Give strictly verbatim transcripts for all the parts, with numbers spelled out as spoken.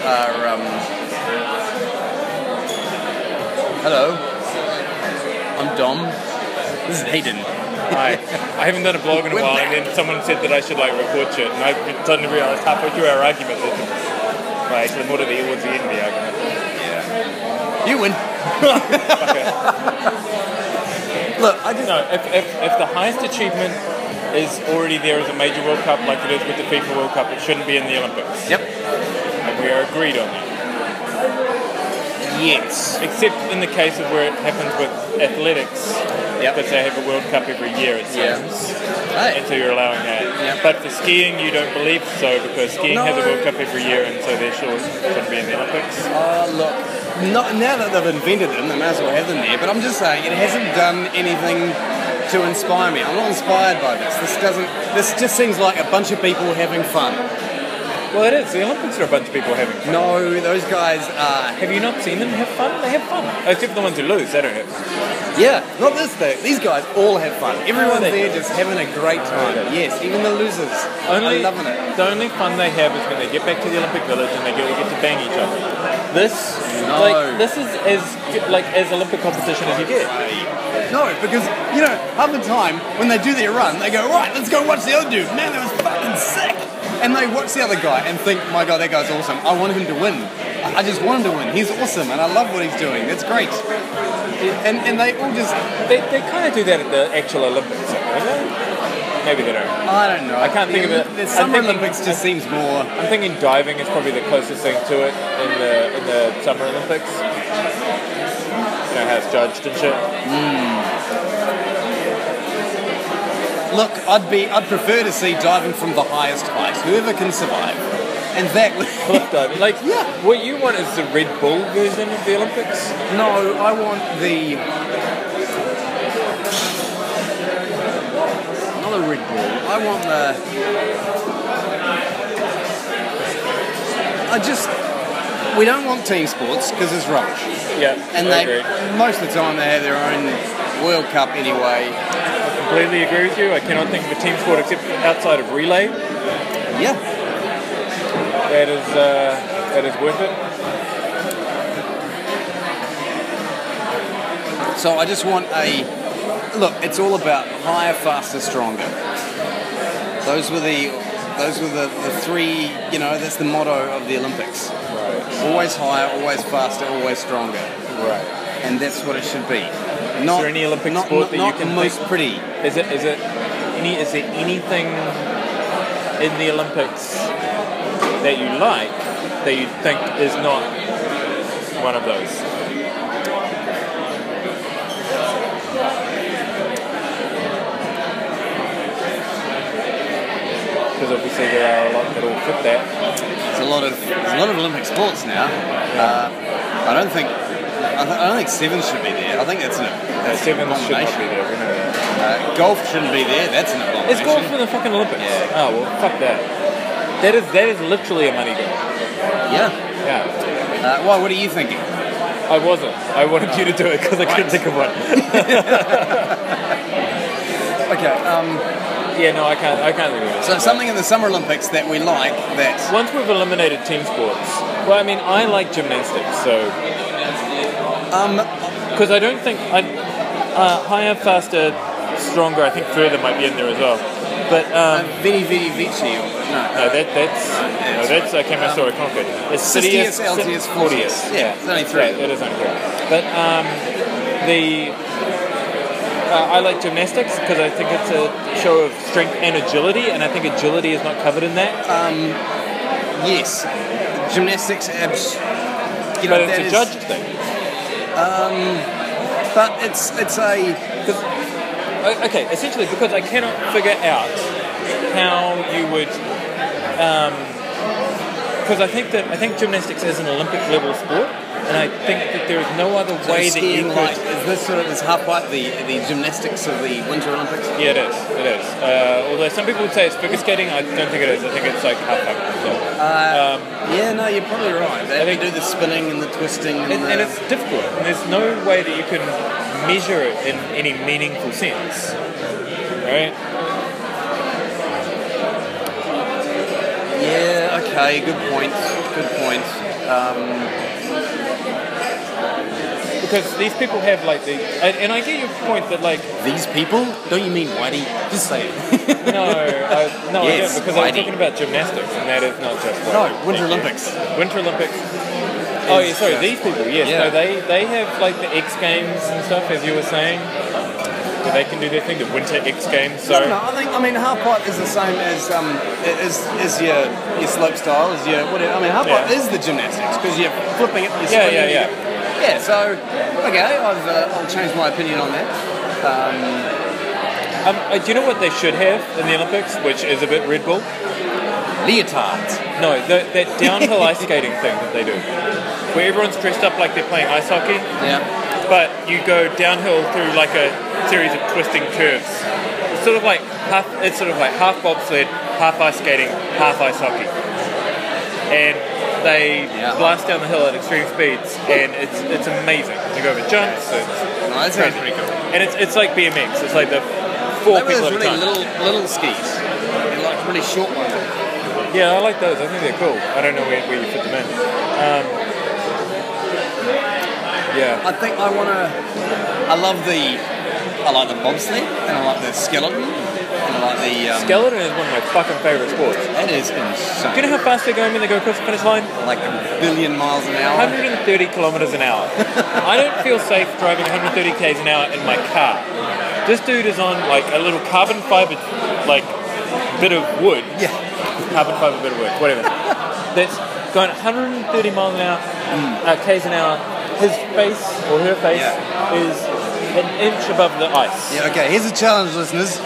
are... Um... Hello. I'm Dom. This is Hayden. Hi. I haven't done a blog in a We're while, back. and then someone said that I should like record shit, and I suddenly realised halfway through our argument that like the more to the towards the end of the argument. Yeah. You win. Okay. Look, I just... No, if, if if the highest achievement is already there as a major World Cup, like it is with the FIFA World Cup, it shouldn't be in the Olympics. Yep. And we are agreed on that. Yes. Except in the case of where it happens with athletics, Yep. because they have a World Cup every year, it Yeah. seems. Hey. And so you're allowing that. Yep. But for skiing, you don't believe so, because skiing No. has a World Cup every year, and so they sure shouldn't be in the Olympics. Uh, look, not, now that they've invented them, they may as well have them there, but I'm just saying, it hasn't done anything to inspire me. I'm not inspired by this. This doesn't... This just seems like a bunch of people having fun. Well, it is. The Olympics are a bunch of people having fun. No, those guys are... Have you not seen them have fun? They have fun. Oh, except for the ones who lose, they don't have fun. Yeah, not this though. These guys all have fun. Everyone's they there do. just having a great time. they do. Yes, even the losers Only, are loving it. The only fun they have is when they get back to the Olympic Village and they get, they get to bang each other. This, No. like, this is as like as Olympic competition as you get. No, because, you know, half the time when they do their run, they go, right, let's go watch the other dude. Man, that was fucking sick. And they watch the other guy and think, my God, that guy's awesome. I want him to win. I I just want him to win. He's awesome and I love what he's doing. That's great. And and they all just... They, they kind of do that at the actual Olympics, don't they? Maybe they don't. I don't know. I can't think of it. The I'm Summer thinking- Olympics just seems more... I'm thinking diving is probably the closest thing to it in the in the Summer Olympics. You know how it's judged and shit. Look, I'd be, I'd prefer to see diving from the highest height. Whoever can survive, and that would. Cliff diving, like Yeah. what you want is the Red Bull version of the Olympics. No, I want the. Not the Red Bull. I want the. I just. We don't want team sports because it's rubbish, Yeah, and I they agree. most of the time they have their own World Cup anyway. Completely agree with you. I cannot think of a team sport except outside of relay Yeah. that is uh, that is worth it. So I just want a look. It's all about higher, faster, stronger. Those were the those were the, the three. You know, that's the motto of the Olympics. Right, Always higher, always faster, always stronger, right. and that's what it should be. Not, there any Olympic not, sport not, that you not can most think- pretty? Is it is it any is there anything in the Olympics that you like that you think is not one of those? Because obviously there are a lot that all fit that. There's a lot of there's a lot of Olympic sports now. Uh, I don't think I, th- I don't think sevens should be there. I think that's an, No, that's an sevens should not abomination. be there. We know that. Uh, golf shouldn't be there. That's an abomination. Is golf in the fucking Olympics? Yeah. Oh well, fuck that. That is that is literally a money grab. Yeah. Yeah. Uh, why? What are you thinking? I wasn't. I wanted you to do it because I couldn't think of one. Okay. Um, Yeah, no, I can't. I can't think of it. so something in the Summer Olympics that we like. That Once we've eliminated team sports, well, I mean, I like gymnastics, so um, because I don't think I uh, higher, faster, stronger. I think further might be in there as well. But uh, um, Vidi Vidi Vici. Or, no. no, that that's no, that's uh, Camasaur Conquered. It's Citius, Citius, Altius, Fortius. Yeah, it's only three. Yeah, it is only three. But um, the uh, I like gymnastics because I think it's a show of strength and agility, and I think agility is not covered in that. Um, yes, gymnastics. Abs, you know, But it's that a is- judge thing. But it's it's a. Uh, Okay, essentially because I cannot figure out how you would, because I think that I think gymnastics is an Olympic level sport, and I think that there is no other way that you skiing could. like is this sort of is half pipe the the gymnastics of the Winter Olympics? Yeah, it is. It is. Uh, although some people would say it's figure skating, I don't think it is. I think it's like half pipe. So. Uh, yeah, no, you're probably right. They I think- do the spinning and the twisting and, And, the, and it's difficult, and there's no way that you can measure it in any meaningful sense, right? yeah, okay, good point, good point. Because these people have like the, and, and I get your point that like These people? Don't you mean Whitey? Just say it. no, I, no, Yes, I don't because I was Whitey. talking about gymnastics, and that is not just No, Whitey. Winter Thank you. Olympics. Winter Olympics. Oh yeah, sorry, uh, these people. Yes, yeah. no, they they have like the X Games and stuff, as you were saying. Where they can do their thing, the Winter X Games. So No, no, I think I mean half pipe is the same as um is is your your slope style, is your whatever. I mean half pipe Yeah. is the gymnastics because you're flipping it, you're Yeah, swinging, yeah, you- yeah. So okay, I've uh, I'll change my opinion on that. Um, uh, do you know what they should have in the Olympics, which is a bit Red Bull? Leotards. No, the, that downhill ice skating thing that they do, where everyone's dressed up like they're playing ice hockey, Yeah. but you go downhill through like a series of twisting curves. It's sort of like half. It's sort of like half bobsled, half ice skating, half ice hockey, and they Yeah. blast down the hill at extreme speeds, and it's it's amazing. You go over jumps, it's No, that sounds crazy. pretty cool. And it's it's like B M X. It's like the four They were people those at a really time. little little skis. They're like really short ones. Yeah, I like those. I think they're cool. I don't know where, where you fit them in. Um, yeah. I think I want to. I love the. I like the bobsled and I like the skeleton and I like the. Um, Skeleton is one of my fucking favourite sports. that is Do you insane. know how fast they're going when they go across the finish line? Like a billion miles an hour. one hundred thirty kilometres an hour. I don't feel safe driving one hundred thirty k's an hour in my car. This dude is on like a little carbon fibre like bit of wood. Yeah. Carbon fibre bit of wood, whatever. That's going one hundred thirty miles an hour, uh, k's an hour. His face or her face Yeah. is an inch above the ice. Yeah. Okay. Here's a challenge, listeners.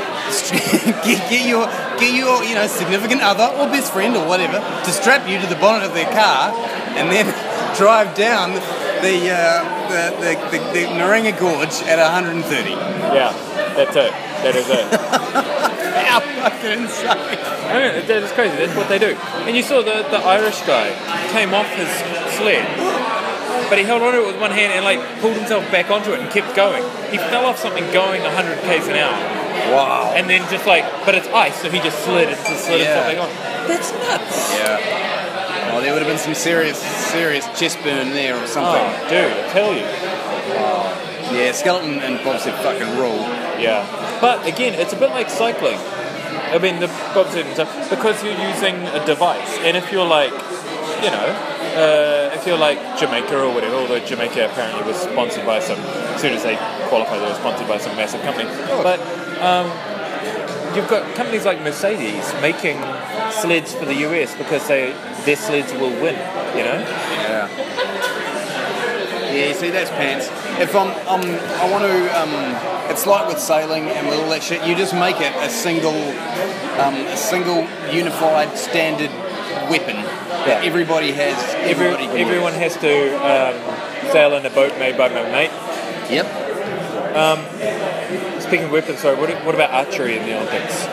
get, get your get your you know significant other or best friend or whatever to strap you to the bonnet of their car and then drive down the uh, the, the, the the Naringa Gorge at one hundred thirty. Yeah, that's it. That is it. How fucking insane! I mean, that is crazy. That's what they do. And you saw the, the Irish guy came off his sled, but he held onto it with one hand and like pulled himself back onto it and kept going. He fell off something going one hundred k's an hour, Wow. and then just like, but it's ice, so he just slid and just slid Yeah. himself back on. That's nuts. Yeah. Oh, there would have been some serious serious chest burn there or something. Oh, dude, I tell you. Yeah, skeleton and bobsled fucking rule. Yeah. But again, it's a bit like cycling. I mean, the bobsled and stuff, because you're using a device. And if you're like, you know, uh, if you're like Jamaica or whatever, although Jamaica apparently was sponsored by some, as soon as they qualified, they were sponsored by some massive company. But um, you've got companies like Mercedes making sleds for the U S because they their sleds will win, you know? Yeah. Yeah, you see, that's pants. If I'm, um, I want to, um, it's like with sailing and with all that shit, you just make it a single, um, a single unified standard weapon that Yeah. everybody has, Every, everybody can everyone has to um, sail in a boat made by my mate. use. Yep. Speaking of weapons, sorry, what, what about archery in the Olympics?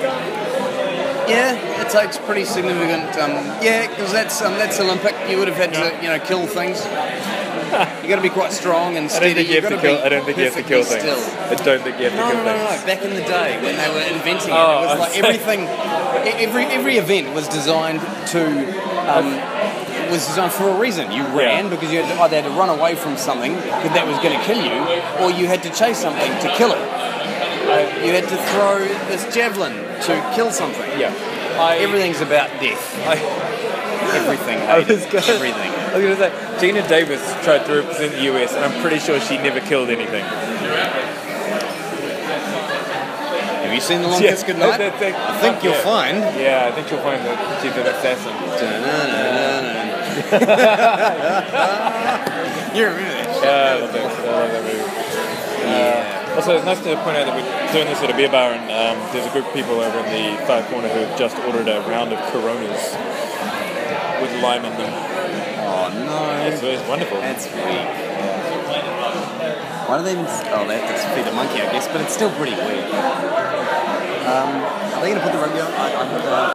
Yeah, it takes pretty significant, um, yeah, because that's, um, that's Olympic. You would have had Yeah. to, you know, kill things. You got to be quite strong and I steady. don't think you have to gotta kill. be I don't think you have to kill perfectly things. still. I don't think you have to No, kill no, no, things. no. Back in the day when they were inventing it, Oh, it was I'm like saying- everything, e- every every event was designed to um, was designed for a reason. You ran Yeah. because you had to, either had to run away from something that that was going to kill you, or you had to chase something to kill it. You had to throw this javelin to kill something. Yeah, I, Everything's about death. I, Everything. I was Hayden. gonna, Everything. I was gonna say Gina Davis tried to represent the U S, and I'm pretty sure she never killed anything. Have you seen The Longest Good Night? that- that- I think fuck you'll yeah. find. Yeah, I think you'll find that she's an assassin. You remember that? Yeah, I love that. I love that movie. Yeah. Also, it's nice to point out that we're doing this at a beer bar, and um, there's a group of people over in the far corner who have just ordered a round of Coronas with lime in them. Oh no. It's, it's wonderful. That's weak. Why do they even... Oh, they have to feed a monkey, I guess, but it's still pretty weird. Um, are they going to put the rugby on? I, I hope they are.